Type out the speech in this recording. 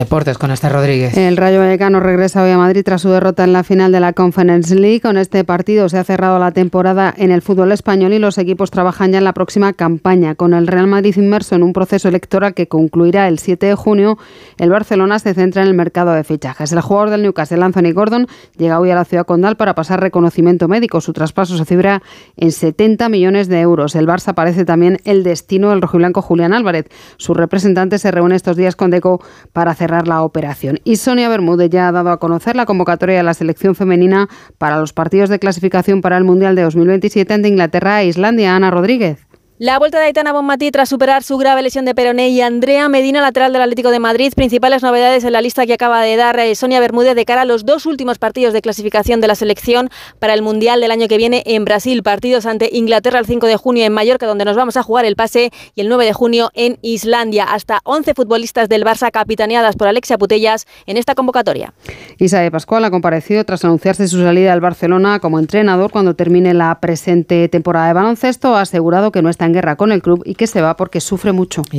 Deportes con Esther Rodríguez. El Rayo Vallecano regresa hoy a Madrid tras su derrota en la final de la Conference League. Con este partido se ha cerrado la temporada en el fútbol español y los equipos trabajan ya en la próxima campaña. Con el Real Madrid inmerso en un proceso electoral que concluirá el 7 de junio, el Barcelona se centra en el mercado de fichajes. El jugador del Newcastle, Anthony Gordon, llega hoy a la ciudad condal para pasar reconocimiento médico. Su traspaso se cifra en 70 millones de euros. El Barça parece también el destino del rojiblanco Julián Álvarez. Su representante se reúne estos días con Deco para cerrar la operación. Y Sonia Bermúdez ya ha dado a conocer la convocatoria de la selección femenina para los partidos de clasificación para el Mundial de 2027 ante Inglaterra e Islandia. Ana Rodríguez. La vuelta de Aitana Bonmatí tras superar su grave lesión de peroné y Andrea Medina, lateral del Atlético de Madrid. Principales novedades en la lista que acaba de dar Sonia Bermúdez de cara a los dos últimos partidos de clasificación de la selección para el Mundial del año que viene en Brasil. Partidos ante Inglaterra el 5 de junio en Mallorca, donde nos vamos a jugar el pase, y el 9 de junio en Islandia. Hasta 11 futbolistas del Barça capitaneadas por Alexia Putellas en esta convocatoria. Isae Pascual ha comparecido tras anunciarse su salida del Barcelona como entrenador cuando termine la presente temporada de baloncesto. Ha asegurado que no está en guerra con el club y que se va porque sufre mucho.